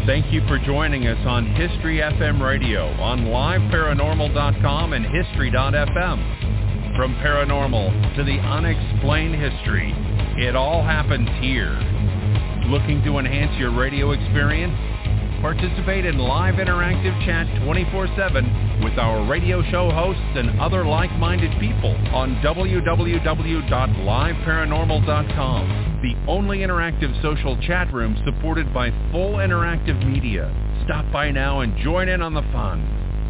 Thank you for joining us on History FM Radio on liveparanormal.com and history.fm. From paranormal to the unexplained history, it all happens here. Looking to enhance your radio experience? Participate in live interactive chat 24/7 with our radio show hosts and other like-minded people on www.liveparanormal.com, the only interactive social chat room supported by full interactive media. Stop by now and join in on the fun.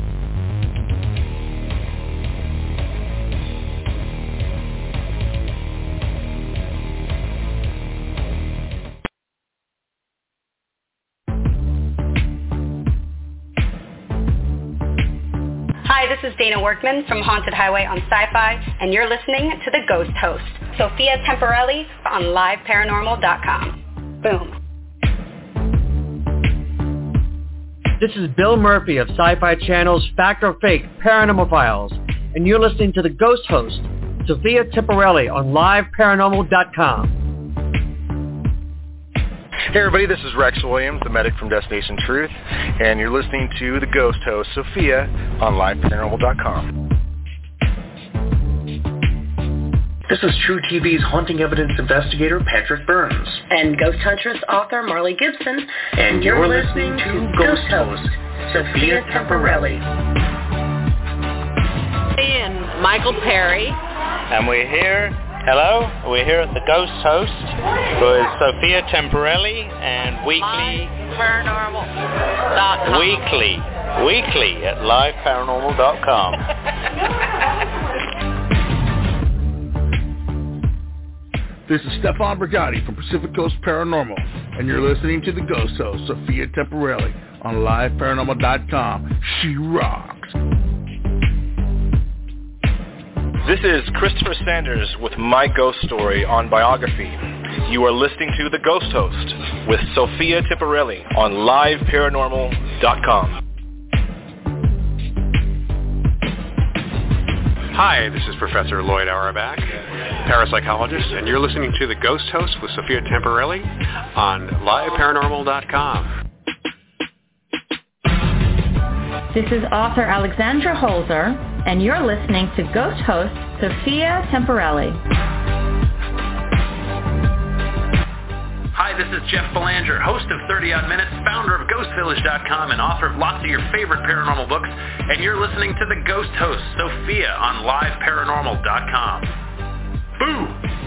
Hi, this is Dana Workman from Haunted Highway on Sci-Fi, and you're listening to The Ghost Host, Sophia Temporelli on liveparanormal.com. Boom. This is Bill Murphy of Sci-Fi Channel's Fact or Fake Paranormal Files, and you're listening to The Ghost Host, Sophia Temporelli on liveparanormal.com. Hey everybody, this is Rex Williams, the medic from Destination Truth, and you're listening to The Ghost Host, Sophia, on liveparanormal.com. This is True TV's haunting evidence investigator, Patrick Burns. And Ghost Huntress author, Marley Gibson. And you're listening to Ghost Host, Sophia Temporelli. And Michael Perry. And we're here at The Ghost Host with Sophia Temporelli and weekly Paranormal.com. Weekly at liveparanormal.com. This is Stefan Brigatti from Pacific Coast Paranormal, and you're listening to The Ghost Host, Sophia Temporelli, on liveparanormal.com. She rocks. This is Christopher Sanders with My Ghost Story on Biography. You are listening to The Ghost Host with Sophia Temporelli on liveparanormal.com. Hi, this is Professor Lloyd Auerbach, parapsychologist, and you're listening to The Ghost Host with Sophia Temporelli on liveparanormal.com. This is author Alexandra Holzer, and you're listening to Ghost Host Sophia Temporelli. Hi, this is Jeff Belanger, host of 30 Odd Minutes, founder of GhostVillage.com, and author of lots of your favorite paranormal books, and you're listening to The Ghost Host, Sophia, on liveparanormal.com. Boo!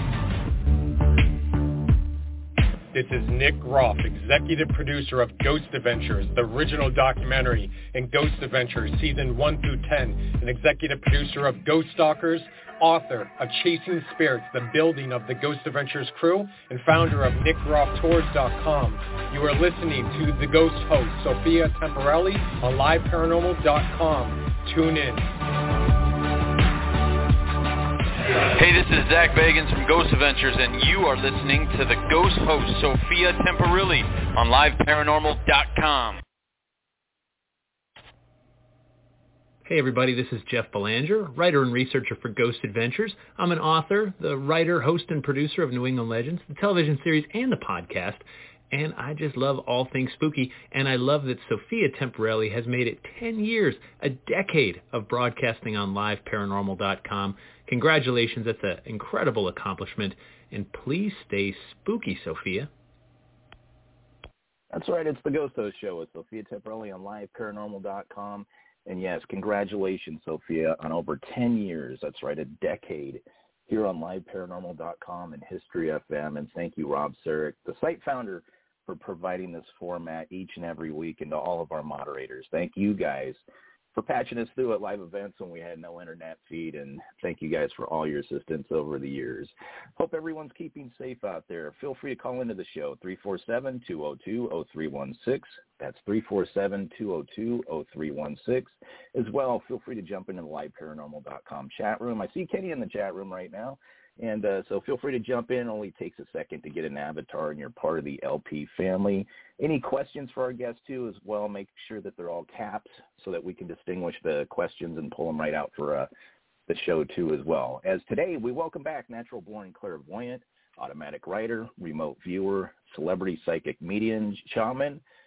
This is Nick Groff, executive producer of Ghost Adventures, the original documentary, and Ghost Adventures Season 1 through 10, and executive producer of Ghost Stalkers, author of Chasing Spirits, the building of the Ghost Adventures crew, and founder of NickGroffTours.com. You are listening to The Ghost Host, Sophia Temporelli, on liveparanormal.com. Tune in. Hey, this is Zach Bagans from Ghost Adventures, and you are listening to The Ghost Host, Sophia Temporelli, on liveparanormal.com. Hey everybody, this is Jeff Belanger, writer and researcher for Ghost Adventures. I'm an author, the writer, host, and producer of New England Legends, the television series, and the podcast. And I just love all things spooky, and I love that Sophia Temporelli has made it 10 years, a decade of broadcasting on liveparanormal.com. Congratulations, that's an incredible accomplishment, and please stay spooky, Sophia. That's right, it's the Ghost Host Show with Sophia Temporelli on liveparanormal.com. And yes, congratulations, Sophia, on over 10 years, that's right, a decade, here on liveparanormal.com and History FM. And thank you, Rob Sarek, the site founder, for providing this format each and every week, and to all of our moderators. Thank you guys for patching us through at live events when we had no internet feed, and thank you guys for all your assistance over the years. Hope everyone's keeping safe out there. Feel free to call into the show, 347-202-0316. That's 347-202-0316. As well, feel free to jump into the liveparanormal.com chat room. I see Kenny in the chat room right now. And so feel free to jump in. It only takes a second to get an avatar, and you're part of the LP family. Any questions for our guests, too, as well, make sure that they're all caps so that we can distinguish the questions and pull them right out for the show, too, as well. As today, we welcome back natural-born clairvoyant, automatic writer, remote viewer, celebrity psychic medium, shaman,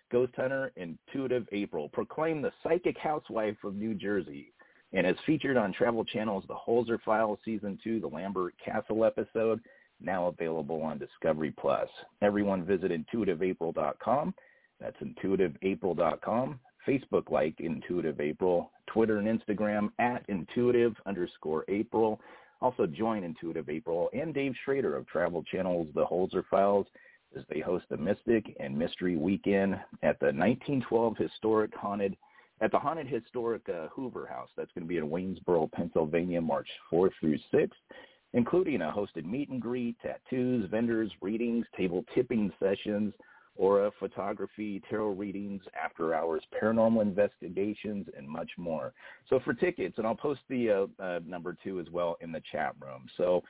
ghost hunter Intuitive April, proclaimed the psychic housewife of New Jersey, and is featured on Travel Channel's The Holzer Files Season 2, the Lambert Castle episode, now available on Discovery Plus. Everyone visit intuitiveapril.com. That's intuitiveapril.com. Facebook like Intuitive April, Twitter and Instagram at Intuitive_April. Also join Intuitive April and Dave Schrader of Travel Channel's The Holzer Files as they host the Mystic and Mystery Weekend at the 1912 Haunted Historic Hoover House. That's going to be in Waynesboro, Pennsylvania, March 4th through 6th, including a hosted meet and greet, tattoos, vendors, readings, table tipping sessions, aura photography, tarot readings, after-hours paranormal investigations, and much more. So for tickets, and I'll post the number 2 as well in the chat room. So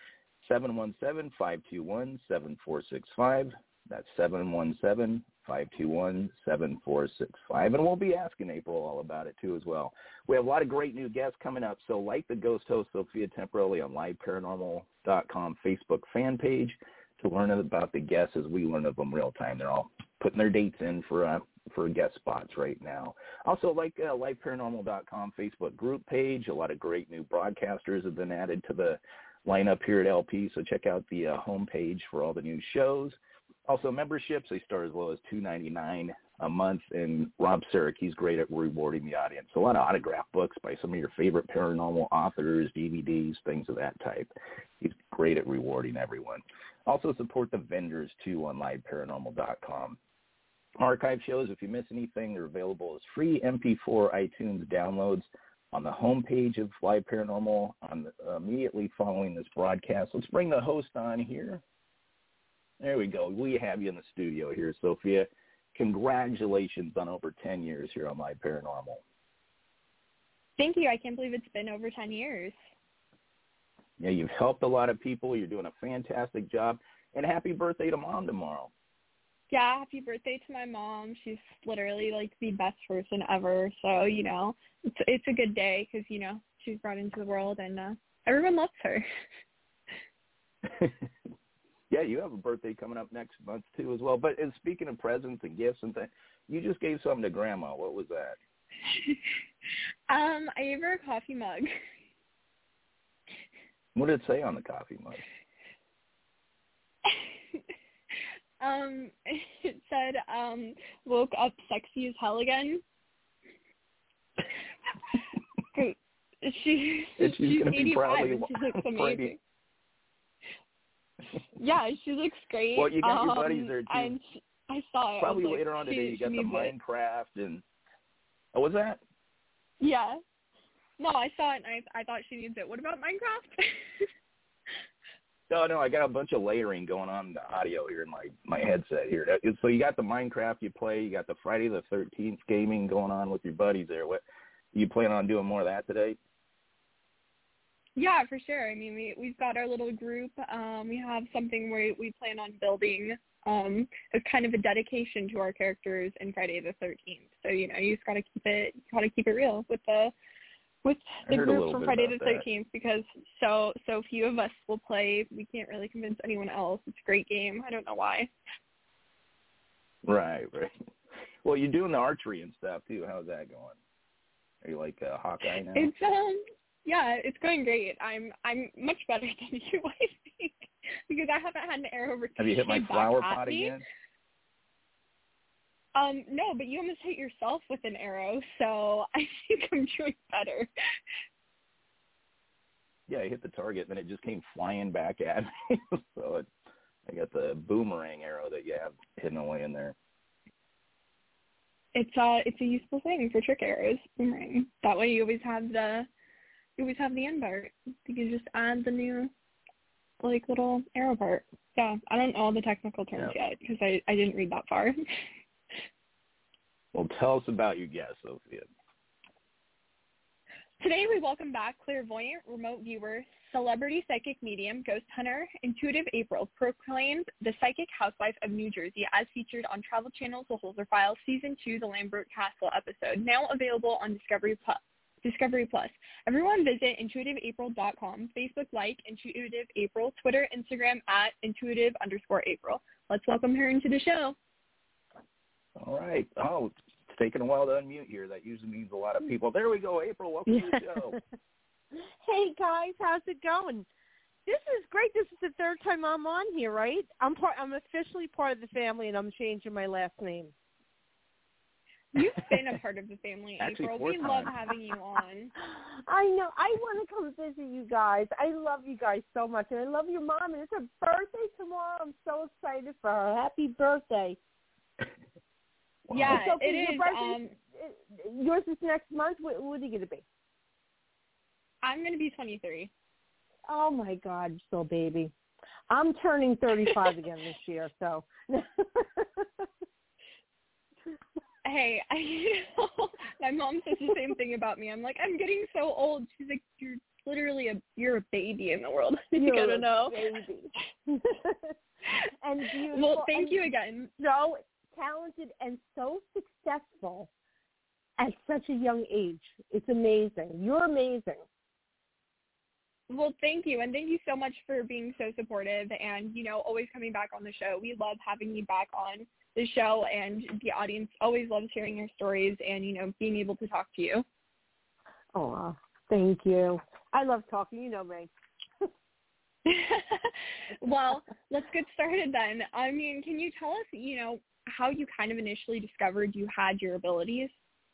717-521-7465. That's 717-521-7465. And we'll be asking April all about it, too, as well. We have a lot of great new guests coming up. So like the ghost host Sophia Temporelli on liveparanormal.com Facebook fan page to learn about the guests as we learn of them real time. They're all putting their dates in for guest spots right now. Also, like liveparanormal.com Facebook group page, a lot of great new broadcasters have been added to the lineup here at LP, so check out the homepage for all the new shows. Also, memberships, they start as low as $2.99 a month, and Rob Sarek, he's great at rewarding the audience. So a lot of autograph books by some of your favorite paranormal authors, DVDs, things of that type. He's great at rewarding everyone. Also support the vendors, too, on liveparanormal.com. Archive shows, if you miss anything, they're available as free MP4 iTunes downloads on the homepage of Live Paranormal immediately following this broadcast. Let's bring the host on here. There we go. We have you in the studio here, Sophia. Congratulations on over 10 years here on Live Paranormal. Thank you. I can't believe it's been over 10 years. Yeah, you've helped a lot of people. You're doing a fantastic job. And happy birthday to Mom tomorrow. Yeah, happy birthday to my mom. She's literally like the best person ever. So, you know, it's a good day because, you know, she's brought into the world and everyone loves her. Yeah, you have a birthday coming up next month, too, as well. But speaking of presents and gifts and things, you just gave something to Grandma. What was that? I gave her a coffee mug. What did it say on the coffee mug? It said, woke up sexy as hell again. She's 85 and she looks amazing. Yeah, she looks great. Well, you got your buddies there, too. And I saw it. Probably later on today you got the Minecraft and... Oh, what's that? Yeah. No, I saw it and I thought she needs it. What about Minecraft? No, I got a bunch of layering going on in the audio here in my headset here. So you got the Minecraft you play, you got the Friday the 13th gaming going on with your buddies there. What you plan on doing more of that today? Yeah, for sure. I mean, we've got our little group. We have something where we plan on building as kind of a dedication to our characters in Friday the 13th. So, you know, you just gotta keep it real with the group from Friday the 13th because so few of us will play. We can't really convince anyone else. It's a great game. I don't know why. Right. Well, you're doing the archery and stuff too. How's that going? Are you like a Hawkeye now? It's yeah, it's going great. I'm much better than you, I think, because I haven't had an arrow ricochet. Have you hit my flower pot again? No, but you almost hit yourself with an arrow, so I think I'm doing better. Yeah, I hit the target, and then it just came flying back at me. So I got the boomerang arrow that you have hidden away in there. It's a useful thing for trick arrows, boomerang. That way you always have the end part. You can just add the new little arrow part. Yeah, I don't know all the technical terms yet because I didn't read that far. Well, tell us about your guest, Sophia. Today we welcome back clairvoyant, remote viewer, celebrity psychic medium, ghost hunter, Intuitive April, proclaimed the psychic housewife of New Jersey as featured on Travel Channel's The Holzer Files Season 2, the Lambert Castle episode, now available on Discovery Plus. Everyone visit intuitiveapril.com, Facebook like Intuitive April, Twitter, Instagram at Intuitive_April. Let's welcome her into the show. All right. Oh, it's taking a while to unmute here. That usually means a lot of people. There we go, April. Welcome to the show. Hey, guys. How's it going? This is great. This is the third time I'm on here, right? I'm officially part of the family, and I'm changing my last name. You've been a part of the family, Actually, April. 4 We love having you on. I know. I want to come visit you guys. I love you guys so much, and I love your mom. And it's her birthday tomorrow. I'm so excited for her. Happy birthday! Wow. Yeah, so it is. Yours is next month. What are you going to be? I'm going to be 23. Oh, my God, you're still a baby. I'm turning 35 again this year, so. Hey, my mom says the same thing about me. I'm like, I'm getting so old. She's like, you're literally you're a baby in the world. You gotta know. Baby. And beautiful. Well, thank you again. So talented and so successful at such a young age. It's amazing. You're amazing. Well, thank you, and thank you so much for being so supportive and, always coming back on the show. We love having you back on the show, and the audience always loves hearing your stories and, being able to talk to you. Oh, thank you. I love talking. You know me. Well, let's get started then. I mean, can you tell us, how you kind of initially discovered you had your abilities?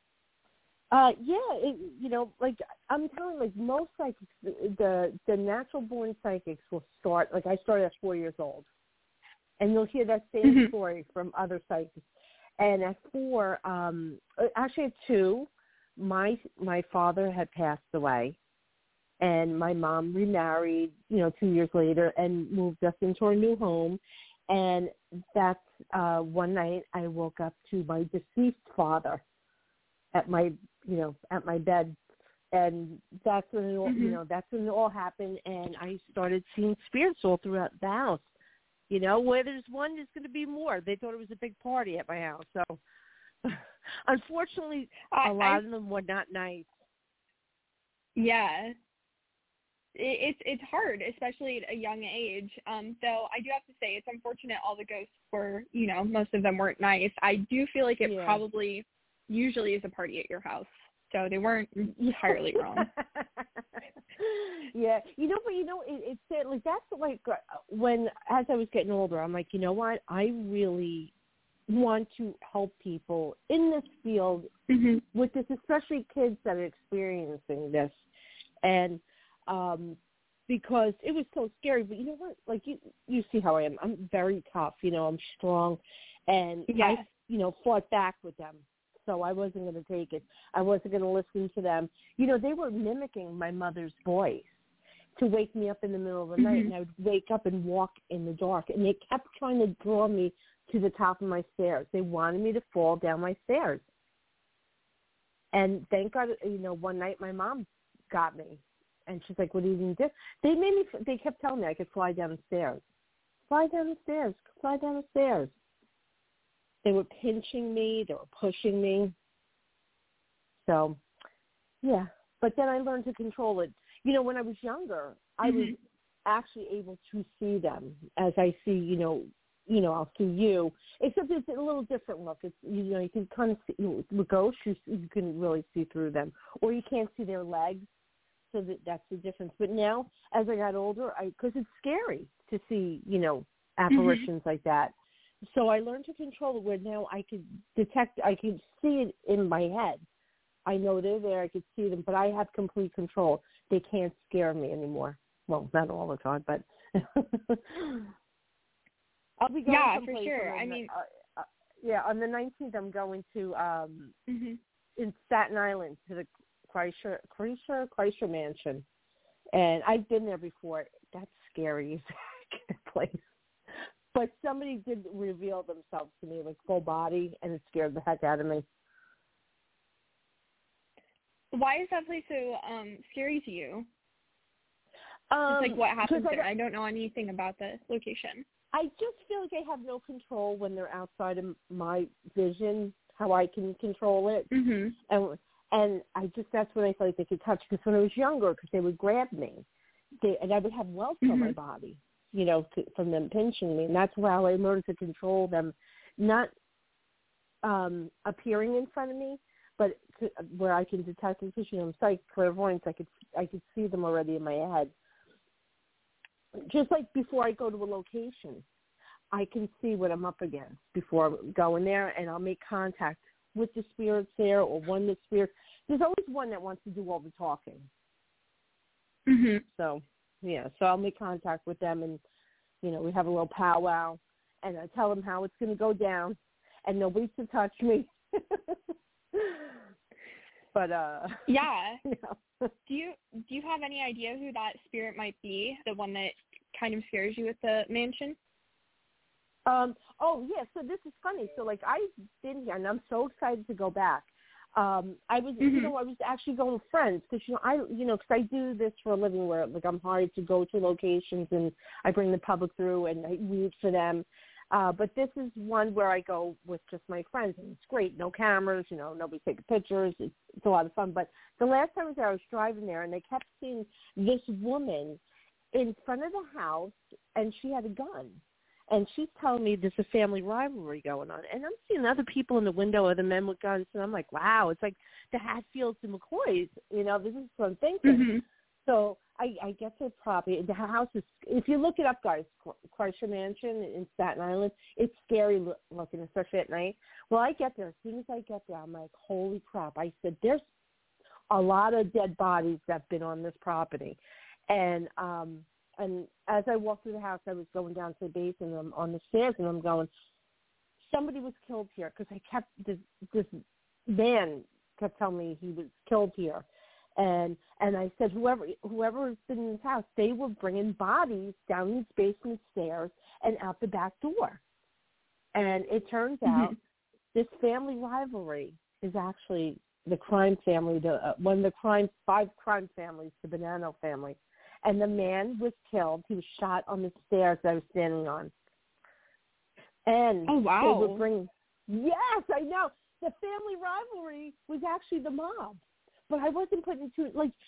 I'm telling you, most psychics, the natural born psychics will start, I started at 4 years old. And you'll hear that same story from other psychics. And at 4, actually at 2, my father had passed away. And my mom remarried, 2 years later and moved us into our new home. And that's one night I woke up to my deceased father at my bed, and that's when it all, that's when it all happened, and I started seeing spirits all throughout the house. Where there's one, there's going to be more. They thought it was a big party at my house, so unfortunately, a lot of them were not nice. Yeah, it's hard, especially at a young age. Though I do have to say, it's unfortunate all the ghosts were, most of them weren't nice. I do feel like it probably usually is a party at your house. So they weren't entirely wrong. Yeah. It's sad. That's when, as I was getting older, I'm like, you know what? I really want to help people in this field with this, especially kids that are experiencing this. And because it was so scary. But you know what? You see how I am. I'm very tough. I'm strong. And I, fought back with them. So I wasn't going to take it. I wasn't going to listen to them. They were mimicking my mother's voice to wake me up in the middle of the night, and I would wake up and walk in the dark. And they kept trying to draw me to the top of my stairs. They wanted me to fall down my stairs. And thank God, one night my mom got me, and she's like, "What are you going to do?" They kept telling me I could fly down the stairs. Fly down the stairs. Fly down the stairs. They were pinching me. They were pushing me. So, yeah. But then I learned to control it. When I was younger, I was actually able to see them as I see, I'll see you. Except it's a little different look. It's, you can kind of see, with ghosts, you can really see through them. Or you can't see their legs. So that's the difference. But now, as I got older, because it's scary to see, apparitions like that. So I learned to control it where now I could detect, I could see it in my head. I know they're there, I could see them, but I have complete control. They can't scare me anymore. Well, not all the time, but I'll be going for sure. I mean, on the 19th, I'm going to in Staten Island to the Kreischer Mansion, and I've been there before. That's scary, place. But somebody did reveal themselves to me, full body, and it scared the heck out of me. Why is that place so scary to you? Just what happens there? I don't know anything about the location. I just feel like I have no control when they're outside of my vision, how I can control it. And I just, that's when I felt like they could touch. Because when I was younger, because they would grab me, and I would have welts on my body. From them pinching me. And that's how I learned to control them. Not appearing in front of me, but where I can detect them, because I'm psychic clairvoyance, I could see them already in my head. Just like before I go to a location, I can see what I'm up against before going there, and I'll make contact with the spirits there, or one of the spirits. There's always one that wants to do all the talking. Mm-hmm. So I'll make contact with them, and we have a little powwow, and I tell them how it's going to go down, and nobody's to touch me. But yeah. Do you have any idea who that spirit might be? The one that kind of scares you at the mansion? Oh yeah. So this is funny. So like I've been here, and I'm so excited to go back. I was, I was actually going with friends because because I do this for a living where like I'm hired to go to locations and I bring the public through and I read for them. But this is one where I go with just my friends, and it's great. No cameras, nobody's taking pictures. It's a lot of fun. But the last time I was driving there, and I kept seeing this woman in front of the house, and she had a gun. And she's telling me there's a family rivalry going on. And I'm seeing other people in the window, other men with guns, and I'm like, wow, it's like the Hatfields and McCoys. This is what I'm thinking. Mm-hmm. So I get to the property. The house is, if you look it up, guys, Kreischer Mansion in Staten Island, it's scary looking, especially at night. Well, I get there. As soon as I get there, I'm like, holy crap. I said, there's a lot of dead bodies that have been on this property. And as I walked through the house, I was going down to the base, and I'm on the stairs, and I'm going, somebody was killed here, because this man kept telling me he was killed here. And I said, whoever's been in this house, they were bringing bodies down these basement stairs and out the back door. And it turns out this family rivalry is actually the crime family, one of the 5 crime families, the Bonanno family. And the man was killed. He was shot on the stairs that I was standing on. And oh, wow. They were bringing, yes, I know. The family rivalry was actually the mob. But I wasn't putting two,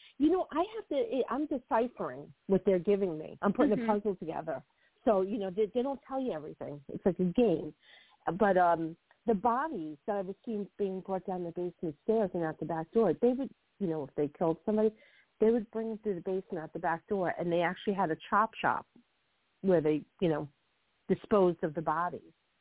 I'm deciphering what they're giving me. I'm putting a puzzle together. So, they don't tell you everything. It's like a game. But the bodies that I was seeing being brought down the basement stairs and out the back door, they would, if they killed somebody, they would bring them through the basement out the back door, and they actually had a chop shop where they, disposed of the bodies.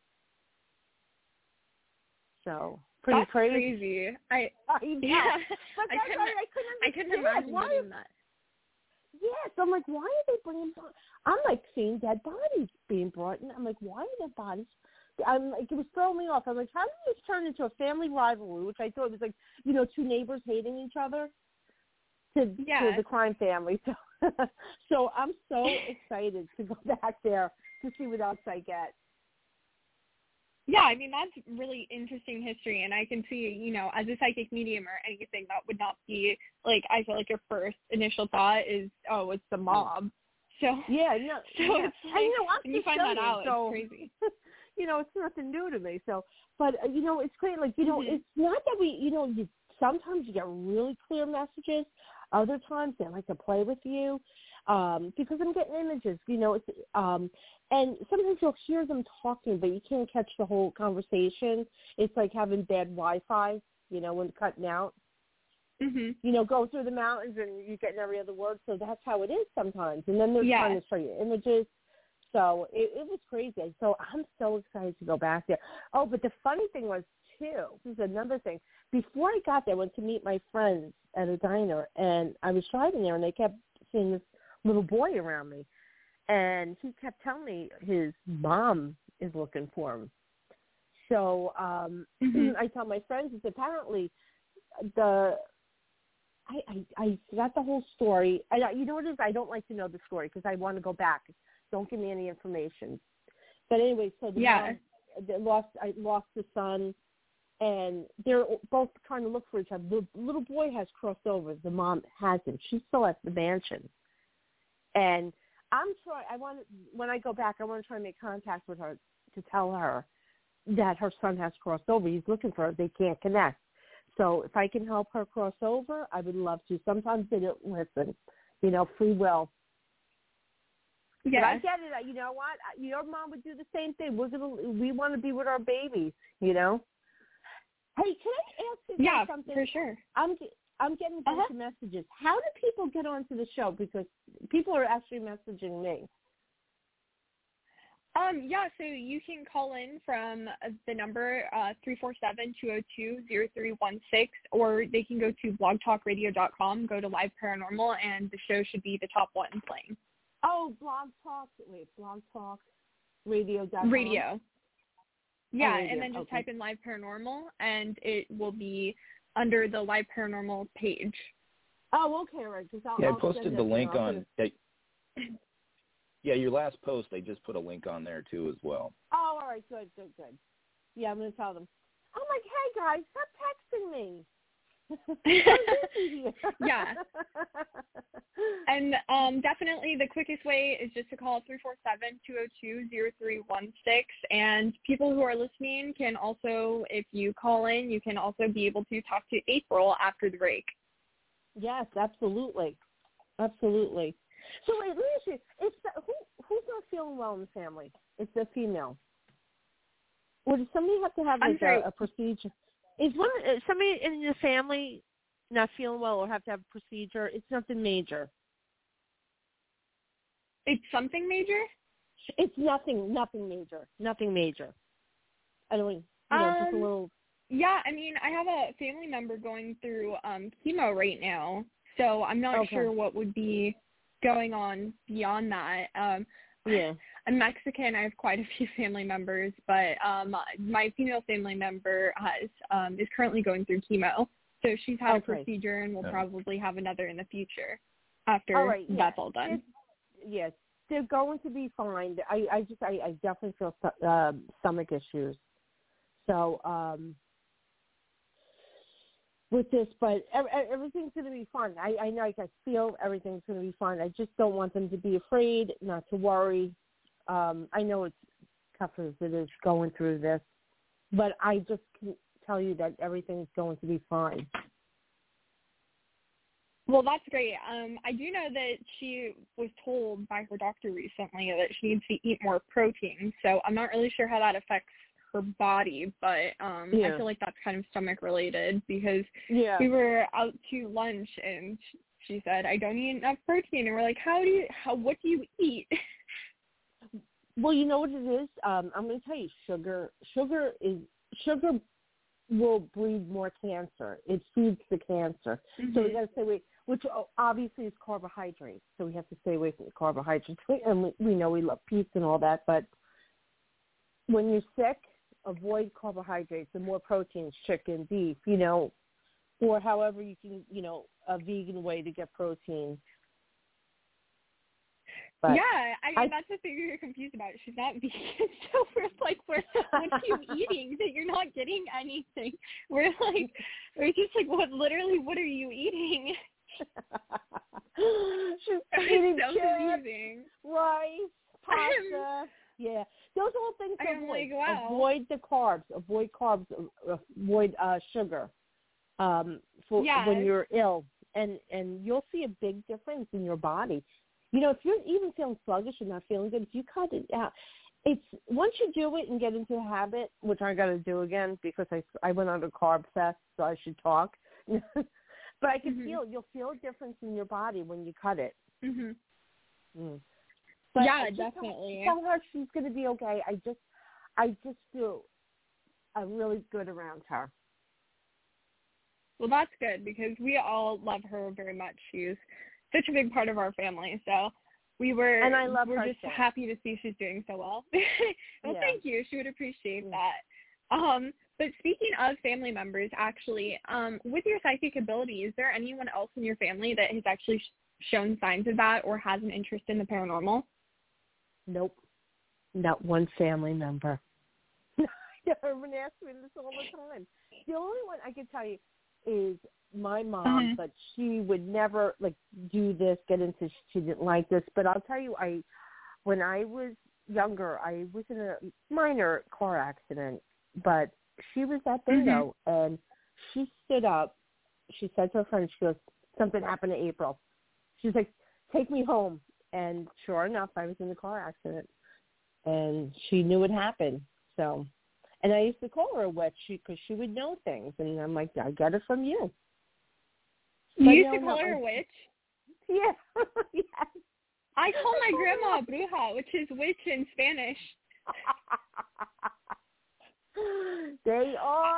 So pretty That's crazy. I know. But I couldn't imagine doing that. Yes, I'm like, why are they bringing? I'm like seeing dead bodies being brought, and I'm like, why are there bodies? I'm like, it was throwing me off. I'm like, how did this turn into a family rivalry? Which I thought was like, 2 neighbors hating each other. To the crime family. So I'm so excited to go back there to see what else I get. Yeah, I mean, that's really interesting history, and I can see, as a psychic medium or anything, that would not be, like, I feel like your first initial thought is, oh, it's the mob. So yeah, no. So yeah. it's like, and, when you find that out, so, it's crazy. It's nothing new to me. So, but, it's great. Like, it's not that we, sometimes you get really clear messages. Other times they like to play with you because I'm getting images, and sometimes you'll hear them talking, but you can't catch the whole conversation. It's like having bad Wi-Fi, when cutting out. Go through the mountains and you're getting every other word. So that's how it is sometimes. And then they're trying to show you images. So it was crazy. So I'm so excited to go back there. Oh, but the funny thing was, too, this is another thing. Before I got there, I went to meet my friends at a diner, and I was driving there, and they kept seeing this little boy around me. And he kept telling me his mom is looking for him. So I told my friends, it's apparently I got the whole story. You know what it is? I don't like to know the story because I want to go back. Don't give me any information. But anyway, so the mom lost the son, and they're both trying to look for each other. The little boy has crossed over. The mom hasn't. She's still at the mansion. And when I go back, I want to try and make contact with her to tell her that her son has crossed over. He's looking for her. They can't connect. So if I can help her cross over, I would love to. Sometimes they don't listen, free will. Yeah. But I get it. You know what? Your mom would do the same thing. We want to be with our babies, Hey, can I ask you something? Yeah, for sure. I'm getting a bunch of messages. How do people get onto the show? Because people are actually messaging me. So you can call in from the number 347-202-0316, or they can go to blogtalkradio.com, go to Live Paranormal, and the show should be the top one playing. Oh, blogtalkradio.com. Radio. Yeah, and then just type in Live Paranormal, and it will be under the Live Paranormal page. Oh, okay, right. I posted the link on... Yeah, your last post, I just put a link on there, too, as well. Oh, all right, good. Yeah, I'm going to tell them. I'm like, hey, guys, stop texting me. Yeah. And definitely the quickest way is just to call 347-202-0316. And people who are listening can also, if you call in, you can also be able to talk to April after the break. Yes, absolutely. Absolutely. So wait, let me ask you, who's not feeling well in the family? It's the female. Or does somebody have to have a procedure? Is somebody in the family not feeling well or have to have a procedure? It's nothing major. It's something major? It's nothing major. Nothing major. I don't just a little. Yeah, I mean, I have a family member going through chemo right now, so I'm not sure what would be going on beyond that. Yeah. I'm Mexican. I have quite a few family members, but my female family member is currently going through chemo. So she's had a procedure and will probably have another in the future after that's all done. Yes, they're going to be fine. I definitely feel stomach issues. So with this, but everything's going to be fine. I know I feel everything's going to be fine. I just don't want them to be afraid, not to worry. I know it's tough as it is going through this, but I just can tell you that everything's going to be fine. Well, that's great. I do know that she was told by her doctor recently that she needs to eat more protein, so I'm not really sure how that affects her body, but I feel like that's kind of stomach related because we were out to lunch and she said, I don't eat enough protein. And we're like, what do you eat? Well, you know what it is? I'm going to tell you, sugar will breed more cancer. It feeds the cancer. Mm-hmm. So we got to stay away, which obviously is carbohydrates. So we have to stay away from the carbohydrates. And we know we love pizza and all that, but when you're sick, avoid carbohydrates and more proteins, chicken, beef, or however you can, a vegan way to get protein. But that's the thing we were confused about. She's not vegan, so we're like, what are you eating that you're not getting anything? We're just like, what are you eating? She's eating so confusing. Rice, pasta. Yeah, those are all things to avoid. Like, wow. Avoid the carbs. Avoid carbs. Avoid sugar. When you're ill, and you'll see a big difference in your body. If you're even feeling sluggish and not feeling good, if you cut it out, it's once you do it and get into the habit, which I got to do again because I went on a carb fast, so I should talk. But I can you'll feel a difference in your body when you cut it. Mm-hmm. Mm. But definitely. Tell her she's going to be okay. I just feel really good around her. Well, that's good because we all love her very much. She's such a big part of our family. So we're just happy to see she's doing so well. Well, thank you. She would appreciate that. But speaking of family members, actually, with your psychic ability, is there anyone else in your family that has actually shown signs of that or has an interest in the paranormal? Nope. Not one family member. Everyone asks me this all the time. The only one I can tell you is my mom, but she would never do this, get into. She didn't like this. But I'll tell you, when I was younger, I was in a minor car accident, but she was at bingo, and she stood up. She said to her friend, she goes, something happened to April. She's like, take me home. And sure enough, I was in the car accident, and she knew it happened. So And I used to call her a witch because she would know things. And I'm like, I got it from you. You used to call her a witch? Yeah. Yes. I call my grandma bruja, which is witch in Spanish. They are.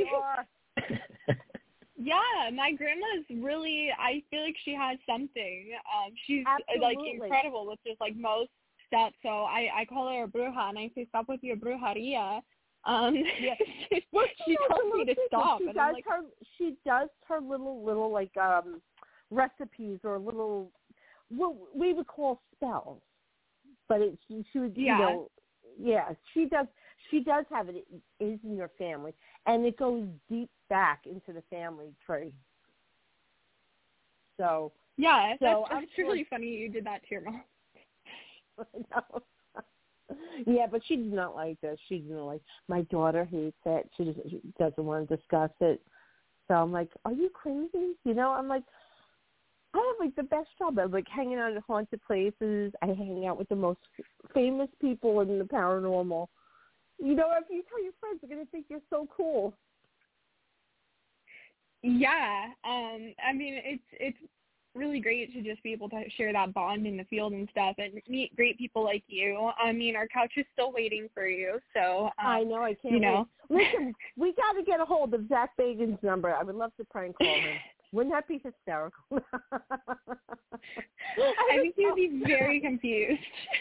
Yeah, my grandma's really, I feel like she has something. She's Absolutely. like incredible with just like most stuff. So I call her a bruja, and I say, stop with your brujeria. Yeah. She tells me to stop. She and does I'm like, she does her little like recipes or little what we would call spells, but she would you know she does have it. It is in your family, and it goes deep back into the family tree. So yeah, so that's really funny you did that to your mom. No. Yeah, but she does not like this. She doesn't like. My daughter hates it. She doesn't want to discuss it. So I'm like, are you crazy? You know, I'm like, I have like the best job. I'm like hanging out at haunted places. I hang out with the most famous people in the paranormal. You know, if you tell your friends, they're gonna think you're so cool. Yeah, I mean, it's really great to just be able to share that bond in the field and stuff, and meet great people like you. I mean, our couch is still waiting for you, so I know, I can't wait. Listen, we got to get a hold of Zach Bagan's number. I would love to prank call him. Wouldn't that be hysterical? I think he would be very confused.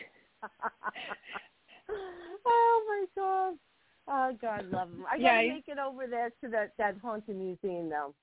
Oh my God! Oh God, love him. I gotta make it over there to that haunted museum though.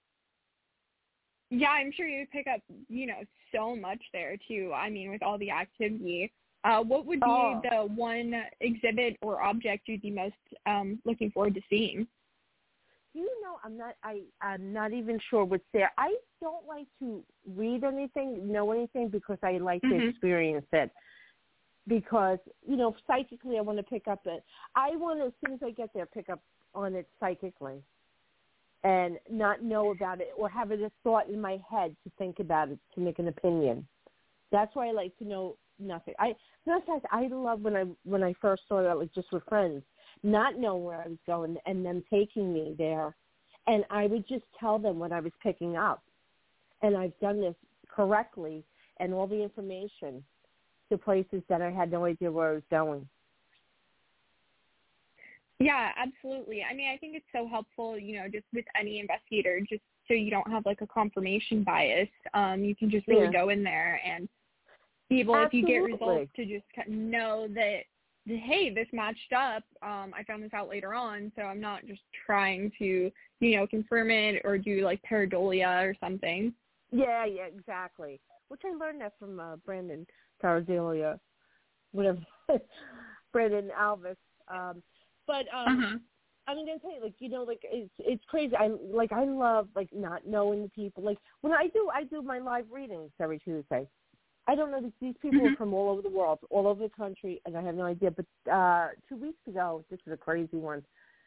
Yeah, I'm sure you pick up, you know, so much there too. I mean, with all the activity, what would be the one exhibit or object you'd be most looking forward to seeing? You know, I'm not even sure what's there. I don't like to read anything, know anything, because I like to experience it. Because, you know, psychically I want to pick up it. I want to, as soon as I get there, pick up on it psychically and not know about it or have it a thought in my head to think about it, to make an opinion. That's why I like to know nothing. I love when I first started out, like just with friends, not knowing where I was going and them taking me there. And I would just tell them what I was picking up. And I've done this correctly and all the information to places that I had no idea where I was going. Yeah, absolutely. I mean, I think it's so helpful, you know, just with any investigator, just so you don't have like a confirmation bias. You can just really go in there and be able, if you get results, to just know that, hey, this matched up. I found this out later on, so I'm not just trying to, you know, confirm it or do like pareidolia or something. Yeah, exactly. Which I learned that from Brandon Pareidolia, whatever, Brandon Alvis. But I'm gonna tell you, like, you know, like it's crazy. I love like not knowing the people. Like when I do my live readings every Tuesday. I don't know, these people are from all over the world, all over the country, and I have no idea. But 2 weeks ago, this is a crazy one.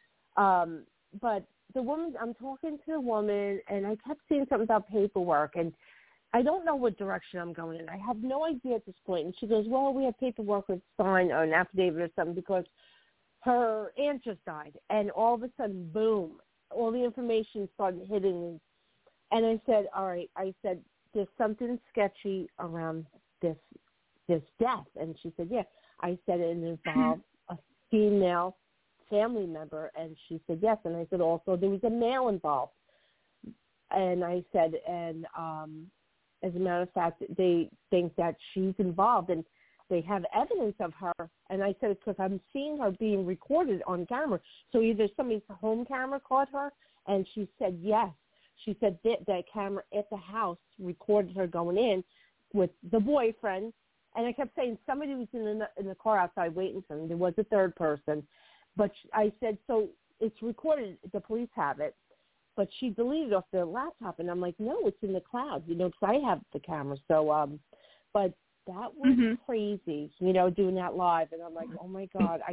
But the woman, I'm talking to a woman, and I kept seeing something about paperwork, and I don't know what direction I'm going in. I have no idea at this point. And she goes, well, we have paperwork with sign or an affidavit or something because her aunt just died. And all of a sudden, boom, all the information started hitting me. And I said, all right, there's something sketchy around this death. And she said, yeah. I said it involved a female family member. And she said, yes. And I said, also, there was a male involved. And I said, and as a matter of fact, they think that she's involved, and they have evidence of her. And I said, because I'm seeing her being recorded on camera. So either somebody's home camera caught her, and she said yes. She said that camera at the house recorded her going in with the boyfriend. And I kept saying somebody was in the car outside waiting for them. There was a third person. But I said, so it's recorded. The police have it. But she deleted it off the laptop. And I'm like, no, it's in the cloud, you know, because I have the camera. So, but that was crazy, you know, doing that live. And I'm like, oh, my God,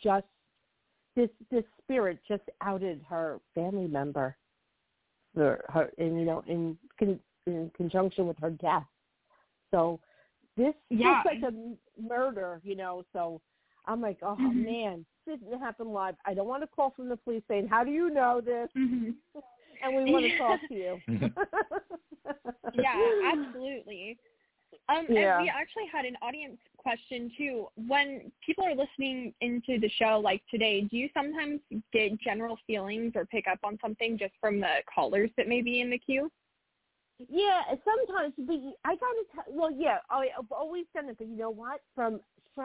this spirit just outed her family member. Her, and you know, in conjunction with her death. So this is like a murder, you know. So I'm like, oh, man, this didn't happen live. I don't want to call from the police saying, how do you know this? And we want to talk to you. Yeah, absolutely. And we actually had an audience question, too. When people are listening into the show like today, do you sometimes get general feelings or pick up on something just from the callers that may be in the queue? Yeah, sometimes. But I got to tell, well, yeah, I've always done it. But you know what? From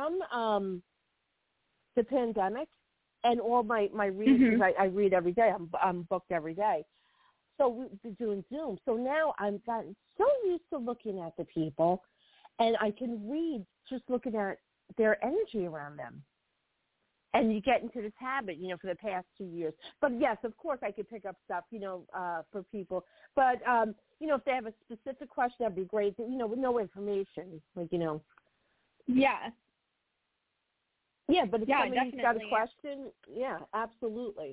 the pandemic and all my readings, I read every day. I'm booked every day. So we've been doing Zoom. So now I've gotten so used to looking at the people, and I can read just looking at their energy around them. And you get into this habit, for the past 2 years. But, yes, of course, I could pick up stuff, for people. But, if they have a specific question, that'd be great, with no information, Yeah. Yeah, but if somebody's got a question, yeah, absolutely.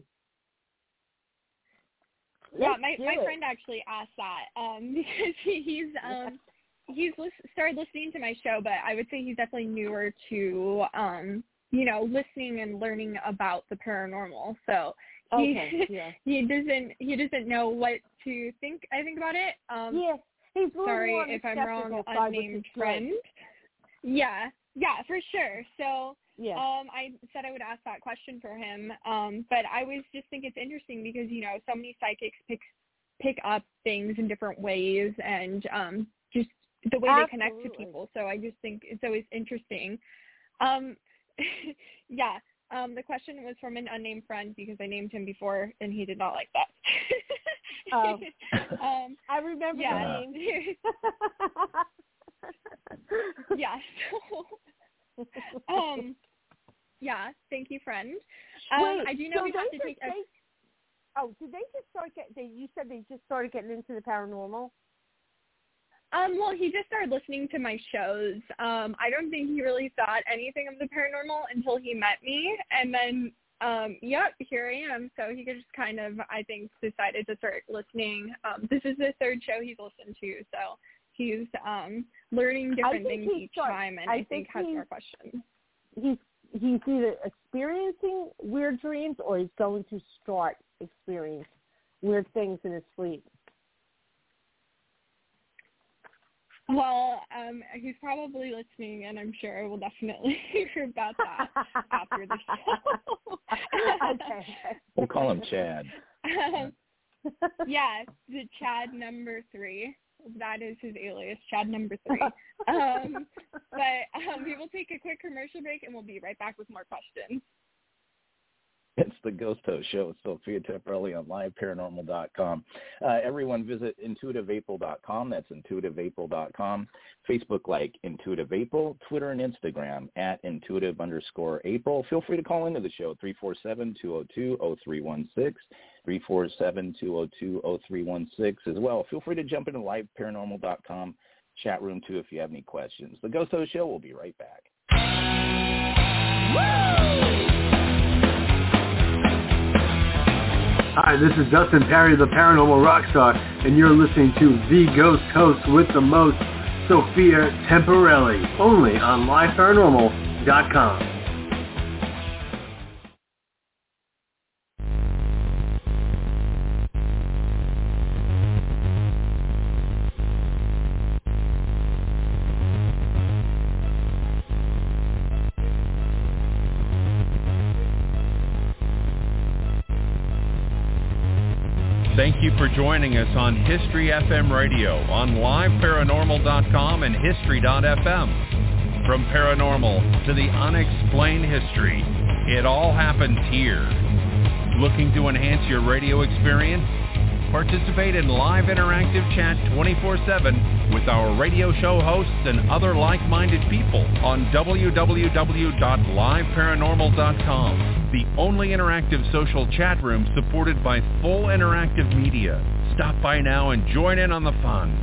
Yeah, my friend actually asked that because he's started listening to my show, but I would say he's definitely newer to listening and learning about the paranormal. So he doesn't know what to think. I think about it. He's sorry if I'm wrong, unnamed friend. Yeah, for sure. So. Yeah. I said I would ask that question for him, but I was just think it's interesting because so many psychics pick up things in different ways and just the way they connect to people. So I just think it's always interesting. The question was from an unnamed friend because I named him before and he did not like that. I remember the name. Yeah. Thank you, friend. I do know we have to take. Did they just start you said they just started getting into the paranormal? Well, he just started listening to my shows. I don't think he really thought anything of the paranormal until he met me, and then here I am. So he just kind of, I think, decided to start listening. This is the third show he's listened to, so he's learning different things each time, and I think has more questions. He's either experiencing weird dreams or he's going to start experience weird things in his sleep. Well, he's probably listening, and I'm sure I will definitely hear about that after the show. Okay. We'll call him Chad. The Chad number 3. That is his alias, Chad number 3. But we will take a quick commercial break, and we'll be right back with more questions. It's the Ghost Host Show with Sophia Temperley on liveparanormal.com. Everyone visit intuitiveapril.com. That's intuitiveapril.com. Facebook like Intuitive April, Twitter and Instagram at intuitive_April. Feel free to call into the show, 347-202-0316, 347-202-0316 as well. Feel free to jump into liveparanormal.com chat room, too, if you have any questions. The Ghost Host Show will be right back. Hi, this is Dustin Perry, the Paranormal Rockstar, and you're listening to The Ghost Host with the most, Sophia Temperelli, only on liveparanormal.com. Thank you for joining us on History FM Radio on liveparanormal.com and history.fm. From paranormal to the unexplained history, it all happens here. Looking to enhance your radio experience? Participate in live interactive chat 24/7 with our radio show hosts and other like-minded people on www.liveparanormal.com, the only interactive social chat room supported by full interactive media. Stop by now and join in on the fun.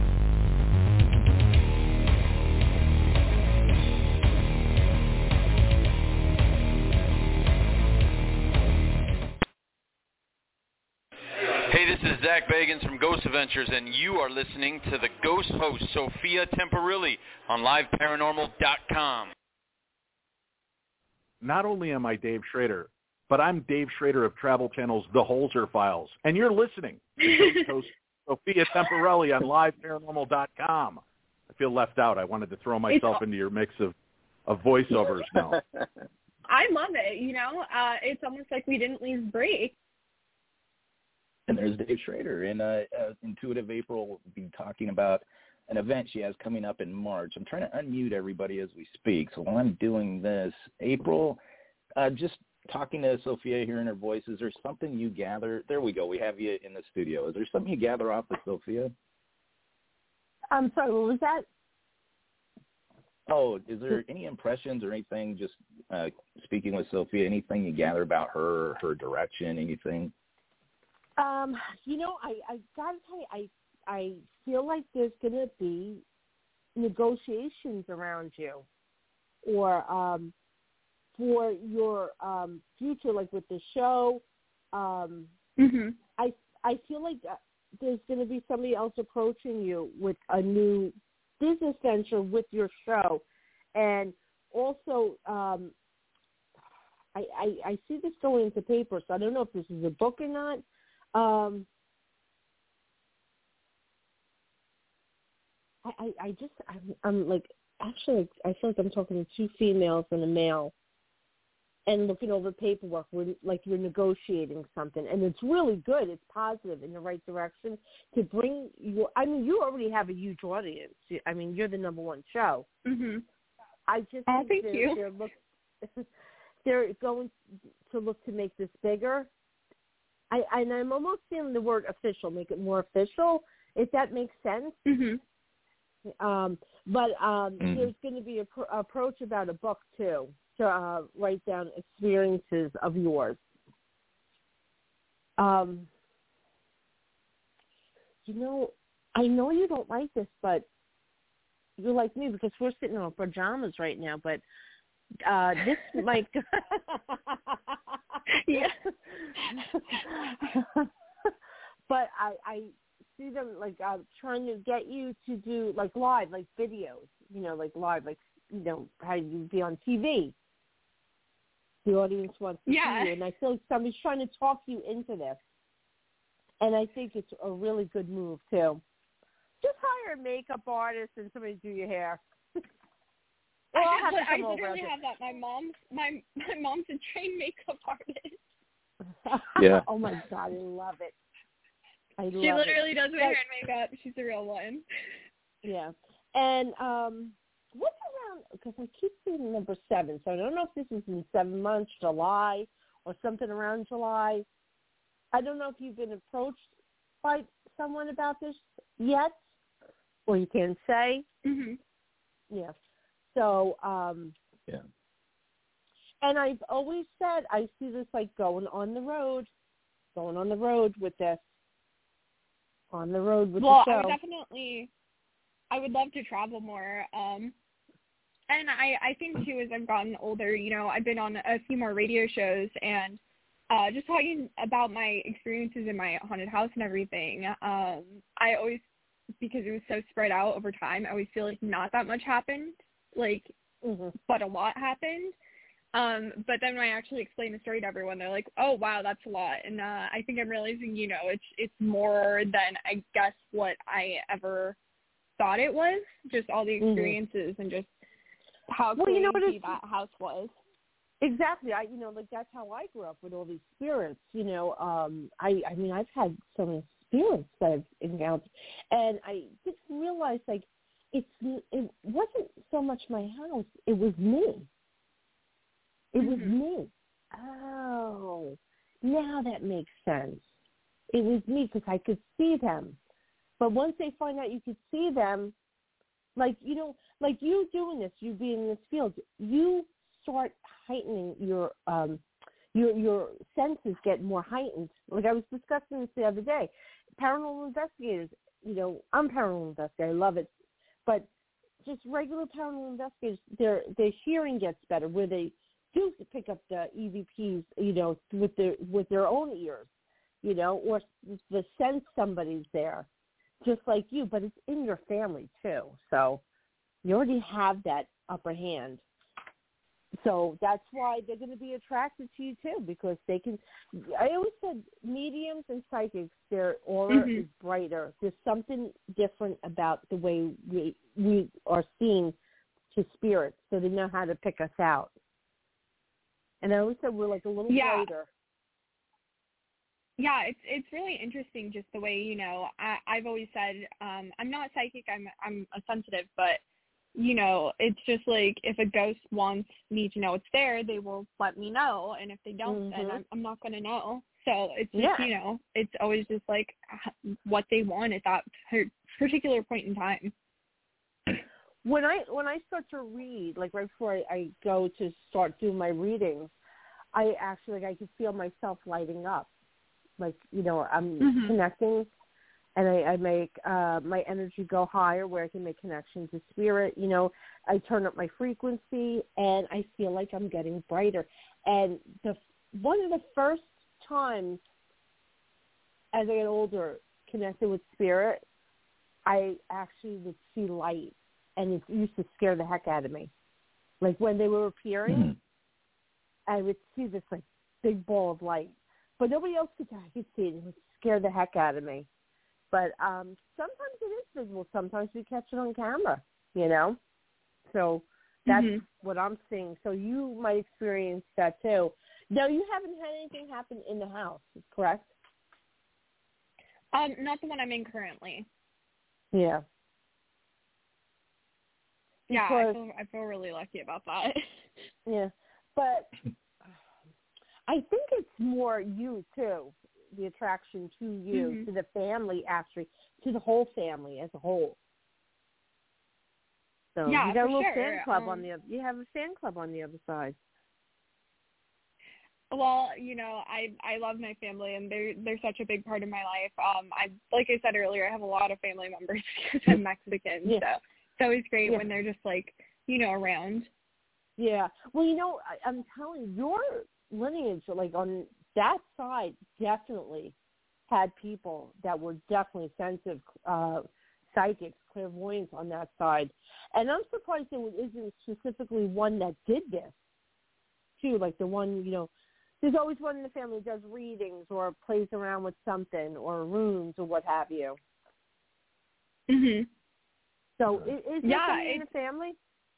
Hey, this is Zach Bagans from Ghost Adventures, and you are listening to the Ghost Host, Sophia Temperilli, on liveparanormal.com. not only am I Dave Schrader, but I'm Dave Schrader of Travel Channel's The Holzer Files, and you're listening to host Sophia Temporelli on LiveParanormal.com. I feel left out. I wanted to throw myself into your mix of voiceovers now. I love it. It's almost like we didn't leave break. And there's Dave Schrader. In Intuitive April, we'll be talking about an event she has coming up in March. I'm trying to unmute everybody as we speak. So while I'm doing this, April, just talking to Sophia, hearing her voice, is there something you gather? There we go. We have you in the studio. Is there something you gather off of Sophia? I'm sorry, what was that? Oh, is there any impressions or anything, just speaking with Sophia, anything you gather about her, her direction, anything? I got to tell you, I feel like there's going to be negotiations around you or for your future, like with the show. I feel like there's going to be somebody else approaching you with a new business venture with your show. And also, I see this going into paper, so I don't know if this is a book or not. I'm like, actually, I feel like I'm talking to two females and a male and looking over paperwork. We're like, you're negotiating something, and it's really good. It's positive in the right direction to bring you. I mean, you already have a huge audience. I mean, you're the number one show. Mm-hmm. I just think they're going to look to make this bigger. And I'm almost feeling the word official, make it more official, if that makes sense. Mm-hmm. There's going to be an approach about a book, too, to write down experiences of yours. I know you don't like this, but you're like me because we're sitting in our pajamas right now, but this might... Yeah. But I see them like trying to get you to do like live, like videos, like live, like, how you be on TV. The audience wants to see you. And I feel like somebody's trying to talk you into this. And I think it's a really good move, too. Just hire a makeup artist and somebody do your hair. I literally have that. My mom's a trained makeup artist. Yeah. Oh my God, I love it. She literally does my hair and makeup. She's the real one. Yeah. And what's around? Because I keep seeing number 7, so I don't know if this is in 7 months, July, or something around July. I don't know if you've been approached by someone about this yet, or you can't say. Mm-hmm. Yes. So, yeah. And I've always said I see this like going on the road with this. On the road with the show. I would love to travel more. And I think, too, as I've gotten older, I've been on a few more radio shows and just talking about my experiences in my haunted house and everything. I always, because it was so spread out over time, I always feel like not that much happened. But a lot happened. But then when I actually explain the story to everyone, they're like, oh, wow, that's a lot. And I think I'm realizing, it's more than, I guess, what I ever thought it was, just all the experiences and just how crazy that house was. Exactly. That's how I grew up with all these spirits, I mean, I've had so many spirits that I've encountered. And I just realized, it wasn't so much my house, it was me. It was me. Oh, now that makes sense. It was me because I could see them. But once they find out you could see them, like you doing this, you being in this field, you start heightening your senses get more heightened. Like I was discussing this the other day. Paranormal investigators, I'm a paranormal investigator. I love it. But just regular paranormal investigators, their hearing gets better where they do pick up the EVPs, with their own ears, or the sense somebody's there, just like you, but it's in your family too. So you already have that upper hand. So that's why they're going to be attracted to you too, because they can. I always said mediums and psychics, their aura is brighter. There's something different about the way we are seen to spirits, so they know how to pick us out. And I always said we're like a little brighter. Yeah, it's really interesting just the way, you know, I've always said I'm not psychic, I'm a sensitive, but you know, it's just like if a ghost wants me to know it's there, they will let me know, and if they don't, then I'm not going to know. So it's just, you know, it's always just like what they want at that particular point in time. When I start to read, like right before I go to start doing my readings, I actually, like, I can feel myself lighting up. Like, you know, I'm connecting, and I make my energy go higher where I can make connections to spirit. You know, I turn up my frequency, and I feel like I'm getting brighter. And one of the first times as I get older connected with spirit, I actually would see light, and it used to scare the heck out of me. Like when they were appearing, I would see this like big ball of light. But nobody else could. I could see it. It would scare the heck out of me. But sometimes it is visible. Sometimes we catch it on camera, you know. So that's what I'm seeing. So you might experience that too. No, you haven't had anything happen in the house, correct? Not the one I'm in currently. Yeah. Yeah, I feel really lucky about that. Yeah, but I think it's more you too, the attraction to you, to the family, actually, to the whole family as a whole. So yeah, you got a little sure. fan club on the other. You have a fan club on the other side. Well, you know, I love my family, and they're such a big part of my life. Like I said earlier, I have a lot of family members because I'm Mexican, so it's always great when they're just like, you know, around. Yeah. Well, you know, I'm telling you, your lineage, like on that side, definitely had people that were definitely sensitive, psychics, clairvoyants on that side. And I'm surprised there isn't specifically one that did this, too, like the one, you know, there's always one in the family that does readings or plays around with something or runes or what have you. Mhm. So is there something in the family?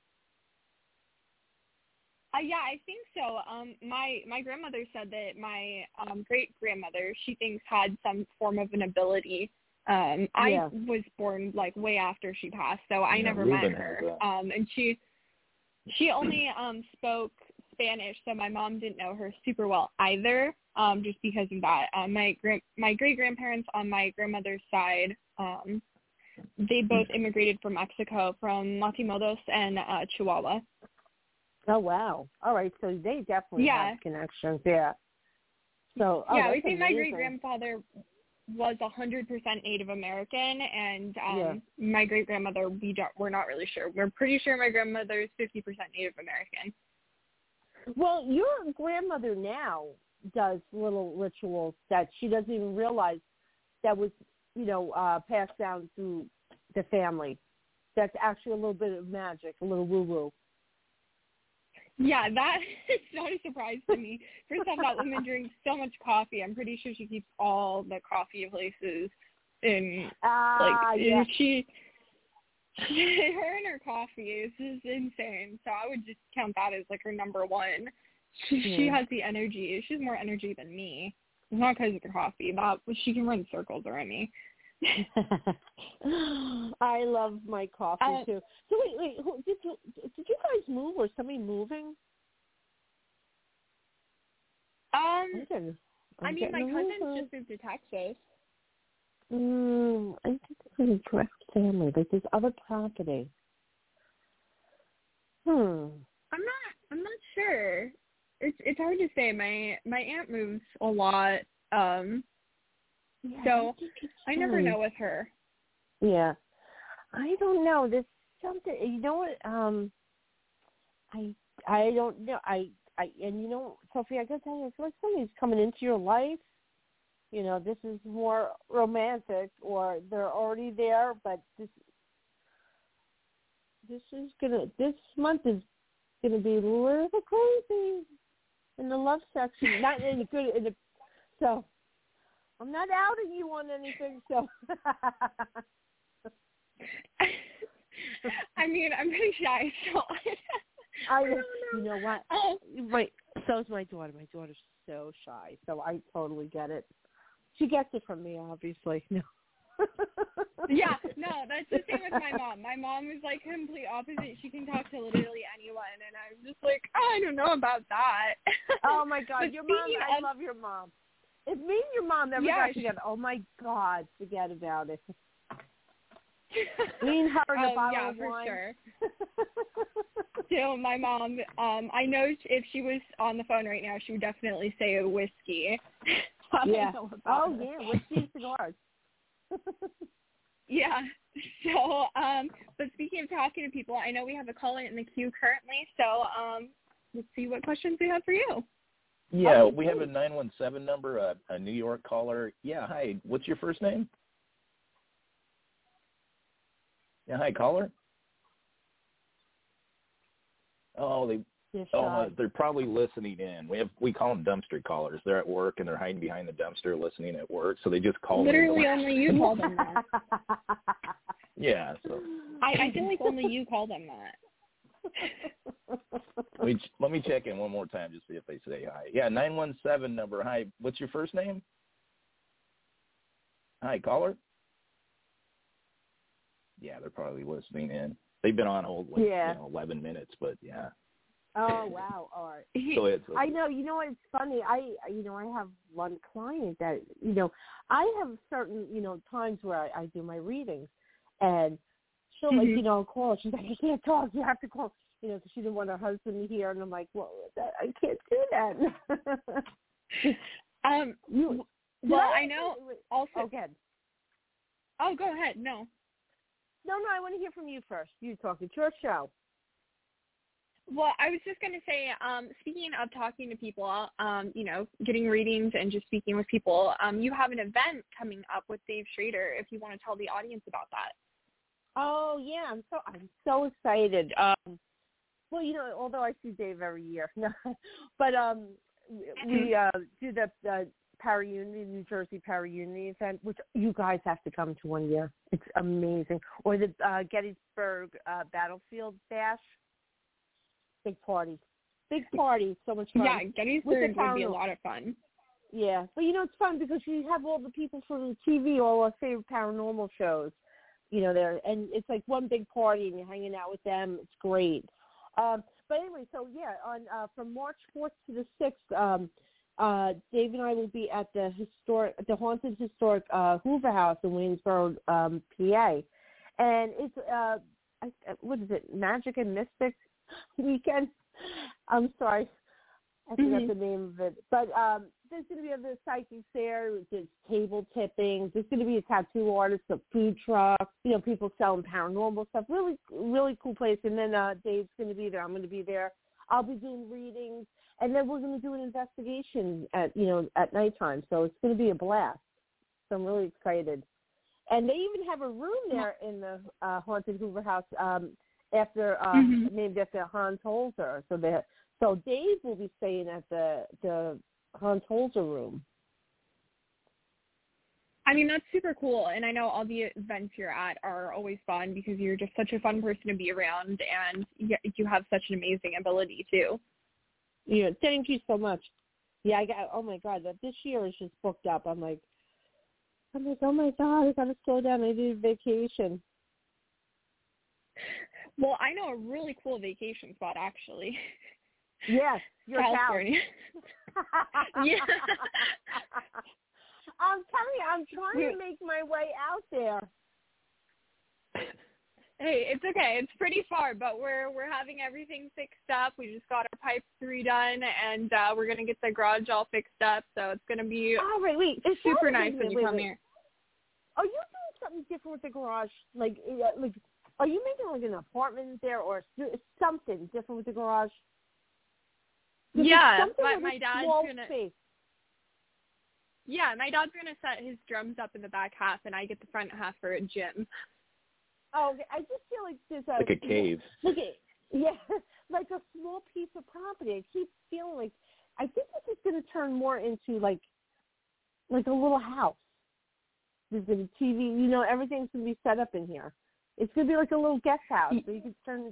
Yeah, I think so. My grandmother said that my great-grandmother, she thinks, had some form of an ability. I was born, like, way after she passed, so I never met her. And she only spoke Spanish, so my mom didn't know her super well either, just because of that. My great-grandparents on my grandmother's side, they both immigrated from Mexico, from Matamoros and Chihuahua. Oh, wow. All right, so they definitely have connections, So, we think my great-grandfather was 100% Native American, and my great-grandmother, we're not really sure. We're pretty sure my grandmother is 50% Native American. Well, your grandmother now does little rituals that she doesn't even realize that was, you know, passed down through the family. That's actually a little bit of magic, a little woo-woo. Yeah, that is not a surprise to me. First off, that woman drinks so much coffee. I'm pretty sure she keeps all the coffee places in, she her and her coffee is just insane. So I would just count that as, like, her number one. She has the energy. She has more energy than me. It's not because of the coffee. She can run circles around me. I love my coffee too. So wait, did you guys move, or somebody moving? I mean, my cousins just moved to Texas. I think it's a direct family, like this other property. I'm not sure. It's hard to say. My aunt moves a lot. So I never know with her. Yeah. I don't know. There's something, you know what, I don't know. And you know, Sophie, I gotta tell you, I feel like somebody's coming into your life. You know, this is more romantic, or they're already there, but this month is going to be a little crazy in the love section. Not in the good. So I'm not outing you on anything. So I mean, I'm pretty shy, so you know what? So is my daughter. My daughter's so shy, so I totally get it. She gets it from me, obviously. No. Yeah, no, that's the thing with my mom. My mom is like complete opposite. She can talk to literally anyone, and I'm just like, I don't know about that. Oh my God, your mom! I love your mom. If me and your mom ever got together, oh my God, forget about it. Me and her in a bottle of wine. Sure. So my mom, I know if she was on the phone right now, she would definitely say a whiskey. Yeah. Oh yeah, whiskey and cigars. Yeah. So, but speaking of talking to people, I know we have a caller in the queue currently. So, let's see what questions we have for you. Yeah, we have a 917 number, a New York caller. Yeah, hi. What's your first name? Yeah, hi, caller. Oh, they're probably listening in. We call them dumpster callers. They're at work and they're hiding behind the dumpster listening at work, so they just call. Literally, only you call them that. Yeah. So. I feel like only you call them that. Let me check in one more time just see if they say hi. Yeah, 917 number. Hi. What's your first name? Hi, caller. Yeah, they're probably listening in. They've been on hold 11 minutes, but yeah. Oh wow! All right. So I know. You know what? It's funny. I have one client that I have certain times where I do my readings, and she'll call. She's like, I can't talk. You have to call. Because she didn't want her husband to hear, and I'm like, well, I can't do that. Well, I know. Also, okay. Oh, go ahead. No, I want to hear from you first. You talk. It's your show. Well, I was just going to say, speaking of talking to people, getting readings and just speaking with people, you have an event coming up with Dave Schrader. If you want to tell the audience about that. Oh yeah, I'm so excited. Well, although I see Dave every year, but we do the Para-Unity, New Jersey Para-Unity event, which you guys have to come to one year. It's amazing. Or the Gettysburg Battlefield Bash. Big party, so much fun. Yeah, Gettysburg would be a lot of fun. Yeah, but it's fun because you have all the people from the TV, all our favorite paranormal shows, there, and it's like one big party, and you're hanging out with them. It's great. But anyway, so yeah, on from March 4th to the 6th, Dave and I will be at the haunted historic Hoover House in Waynesboro, PA, and it's what is it? Magic and Mystic Weekend. I'm sorry, I forgot the name of it. But there's going to be other psychics there. There's table tipping. There's going to be a tattoo artist, a food truck. People selling paranormal stuff. Really, really cool place. And then Dave's going to be there. I'm going to be there. I'll be doing readings, and then we're going to do an investigation at nighttime. So it's going to be a blast. So I'm really excited. And they even have a room there in the haunted Hoover House. Named after Hans Holzer. So Dave will be staying at the Hans Holzer room. I mean, that's super cool, and I know all the events you're at are always fun because you're just such a fun person to be around, and you have such an amazing ability too. Yeah, thank you so much. Yeah, oh my God, this year is just booked up. I'm like, oh my God, I gotta slow down. I need a vacation. Well, I know a really cool vacation spot, actually. Yes, your California. Yeah. I'm telling you, I'm trying to make my way out there. Hey, it's okay. It's pretty far, but we're having everything fixed up. We just got our pipes redone, and we're gonna get the garage all fixed up. So it's gonna be it's super nice when you come here. Are you doing something different with the garage? Like, are you making like an apartment there or something different with the garage? Yeah, my dad's gonna. Space. Yeah, my dad's gonna set his drums up in the back half, and I get the front half for a gym. Oh, okay. I just feel like there's like a cave. like a small piece of property. I keep feeling like I think this is going to turn more into like a little house. There's going to be TV. You know, everything's going to be set up in here. It's going to be like a little guest house. So you can turn.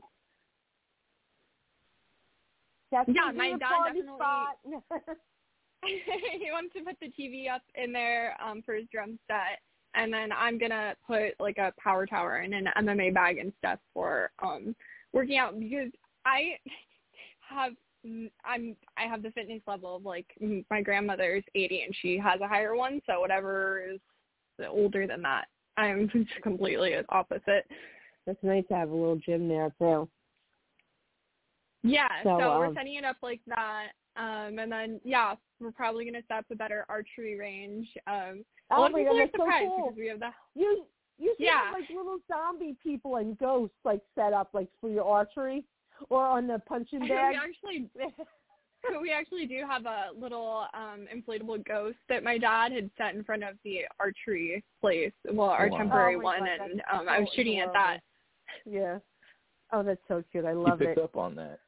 That's my dad definitely. He wants to put the TV up in there for his drum set, and then I'm gonna put like a power tower and an MMA bag and stuff for working out, because I have the fitness level of like my grandmother's 80 and she has a higher one, so whatever is older than that, I'm completely opposite. That's nice to have a little gym there too. Yeah, so we're setting it up like that. And then, we're probably going to set up a better archery range. A lot of people are surprised because we have that. You see like little zombie people and ghosts like set up like for your archery or on the punching bag. We actually do have a little inflatable ghost that my dad had set in front of the archery place, our temporary one, and I was shooting at that. Yeah. Oh, that's so cute. I love it. You picked up on that.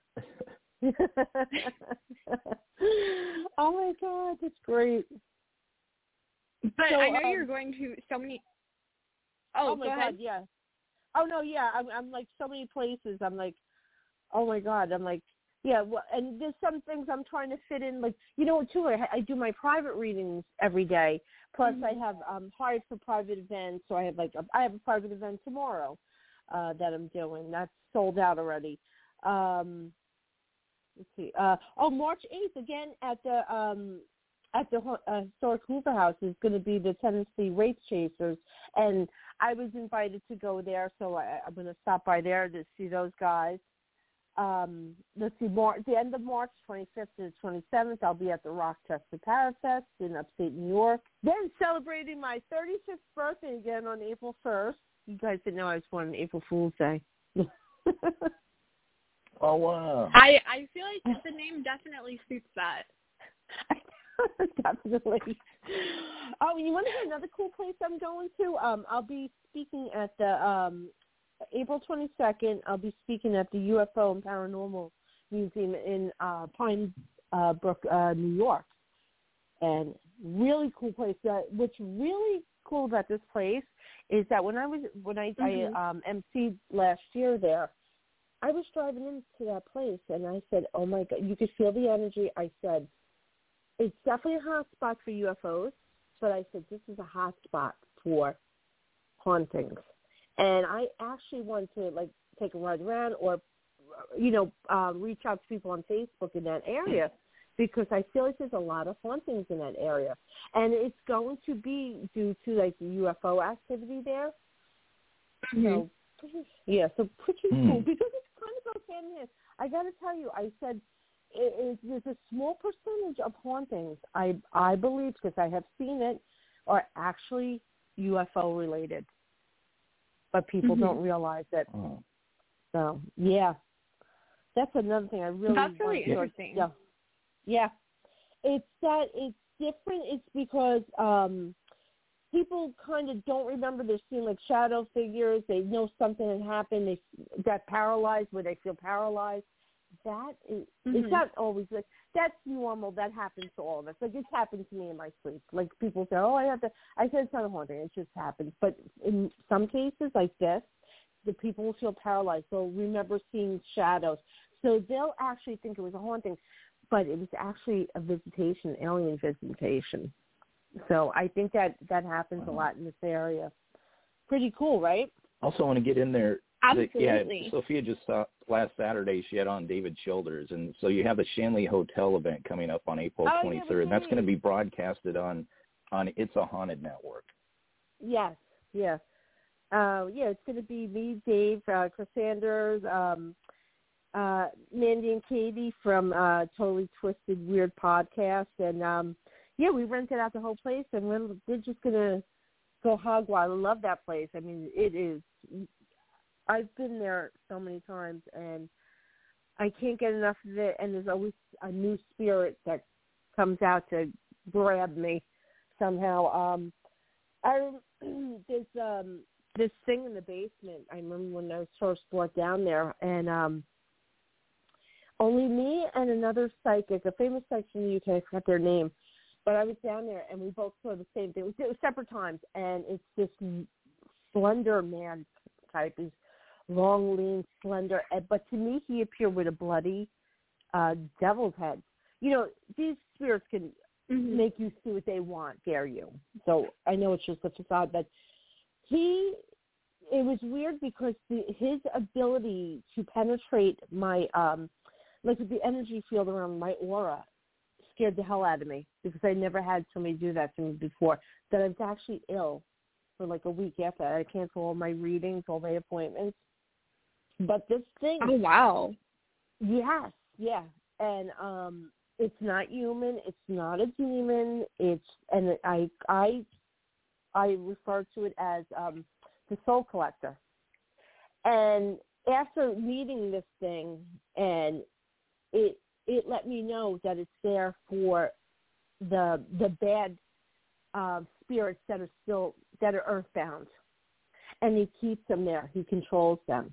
Oh my God, that's great. But so, I know you're going to so many. Oh my God, yeah. Oh no, yeah. I'm like so many places. I'm like, oh my God. I'm like, yeah. Well, and there's some things I'm trying to fit in. Like, you know what? Too, I do my private readings every day. Plus, I have hired for private events. So I have I have a private event tomorrow that I'm doing. That's sold out already. Let's see. March 8th again at the historic Hoover House is going to be the Tennessee Race Chasers, and I was invited to go there, so I'm going to stop by there to see those guys. Let's see, the end of March 25th to the 27th, I'll be at the Rochester Parafest in upstate New York. Then celebrating my 35th birthday again on April 1st. You guys didn't know I was born on April Fool's Day. Oh, wow. I feel like the name definitely suits that. Definitely. Oh, you want to hear another cool place I'm going to? I'll be speaking at the April 22nd. I'll be speaking at the UFO and Paranormal Museum in Pine Brook, New York. And really cool place. What's really cool about this place is that when I emceed last year there, I was driving into that place, and I said, oh, my God, you could feel the energy. I said, it's definitely a hot spot for UFOs, but I said, this is a hot spot for hauntings. And I actually wanted to, like, take a ride around or, reach out to people on Facebook in that area because I feel like there's a lot of hauntings in that area. And it's going to be due to, like, the UFO activity there. So, so pretty cool because it's kind of goes hand in hand. I got to tell you, I said there's a small percentage of hauntings, I believe, because I have seen it, are actually UFO related, but people don't realize it. So, yeah, that's another thing I really That's really interesting. Yeah. It's that it's different. It's because people kind of don't remember they're seeing like shadow figures. They know something had happened. They got paralyzed where they feel paralyzed. That is, it's not always like that's normal. That happens to all of us. Like it's happened to me in my sleep. Like people say, "Oh, I have to." I said it's not a haunting. It just happens. But in some cases like this, the people will feel paralyzed. They'll remember seeing shadows. So they'll actually think it was a haunting, but it was actually a visitation, alien visitation. So I think that happens a lot in this area. Pretty cool, right? Also want to get in there. Absolutely. Sophia just saw last Saturday she had on David Childers, and so you have the Shanley Hotel event coming up on April 23rd, and that's going to be broadcasted on It's a Haunted Network. Yes, yeah. It's going to be me, Dave, Chris Sanders, Mandy and Katie from Totally Twisted Weird Podcast, and we rented out the whole place, and we're just going to go hog wild. I love that place. I mean, it is. I've been there so many times, and I can't get enough of it, and there's always a new spirit that comes out to grab me somehow. There's this thing in the basement. I remember when I was first brought down there, and only me and another psychic, a famous psychic in the UK, I forgot their name, but I was down there and we both saw the same thing. It was separate times, and it's this slender man type. He's long, lean, slender, but to me he appeared with a bloody devil's head. You know, these spirits can make you see what they want, dare you. So I know it's just a facade, but it was weird because his ability to penetrate my, like the energy field around my aura scared the hell out of me because I never had somebody do that to me before, that I was actually ill for like a week after that. I canceled all my readings, all my appointments. But this thing. Oh, wow. Yes, yeah. And it's not human. It's not a demon. And I refer to it as the soul collector. And after meeting this thing, and it let me know that it's there for the bad spirits that are earthbound, and he keeps them there. He controls them.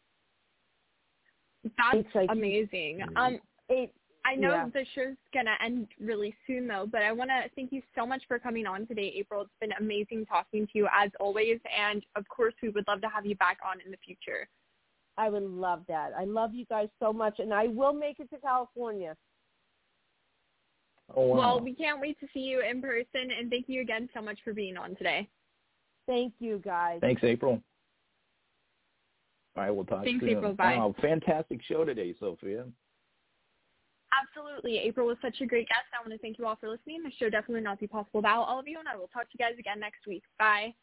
That's like, amazing. I know the show's going to end really soon, though, but I want to thank you so much for coming on today, April. It's been amazing talking to you, as always, and, of course, we would love to have you back on in the future. I would love that. I love you guys so much, and I will make it to California. Oh, wow. Well, we can't wait to see you in person, and thank you again so much for being on today. Thank you, guys. Thanks, April. All right, we'll talk soon. Thanks, April. Bye. Wow, fantastic show today, Sophia. Absolutely. April was such a great guest. I want to thank you all for listening. The show definitely would not be possible without all of you, and I will talk to you guys again next week. Bye.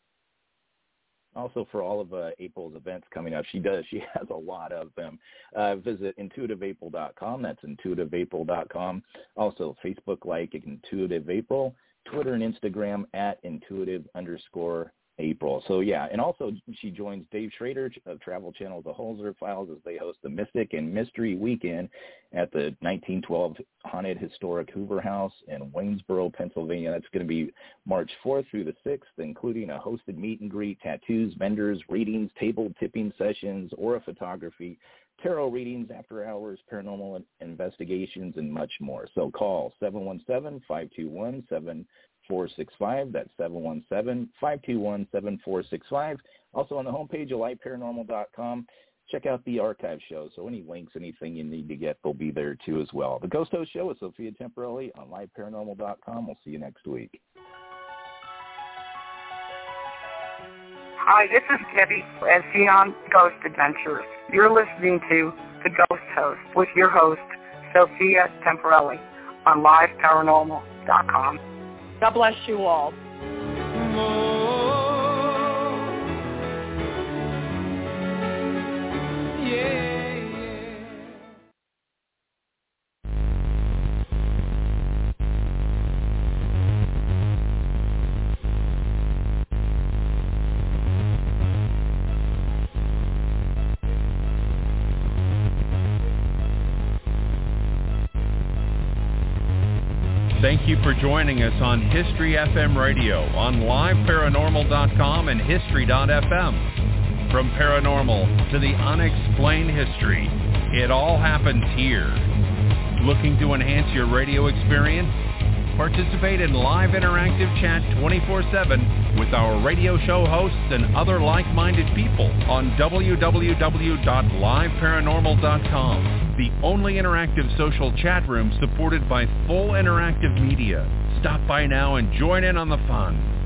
Also, for all of April's events coming up, she has a lot of them. Visit intuitiveapril.com. That's intuitiveapril.com. Also, Facebook like Intuitive April, Twitter and Instagram at @intuitive_April. So, yeah, and also she joins Dave Schrader of Travel Channel, The Holzer Files, as they host the Mystic and Mystery Weekend at the 1912 Haunted Historic Hoover House in Waynesboro, Pennsylvania. That's going to be March 4th through the 6th, including a hosted meet and greet, tattoos, vendors, readings, table tipping sessions, aura photography, tarot readings, after hours, paranormal investigations, and much more. So call 717-521-7465. That's 717-521-7465. Also on the homepage of liveparanormal.com, check out the archive show. So any links, anything you need to get, they'll be there too as well. The Ghost Host Show with Sophia Temporelli on liveparanormal.com. We'll see you next week. Hi, this is Debbie at Xenon Ghost Adventures. You're listening to The Ghost Host with your host, Sophia Temporelli, on liveparanormal.com. God bless you all. Thank you for joining us on History FM Radio on liveparanormal.com and history.fm. From paranormal to the unexplained history, it all happens here. Looking to enhance your radio experience? Participate in live interactive chat 24/7 with our radio show hosts and other like-minded people on www.liveparanormal.com, the only interactive social chat room supported by full interactive media. Stop by now and join in on the fun.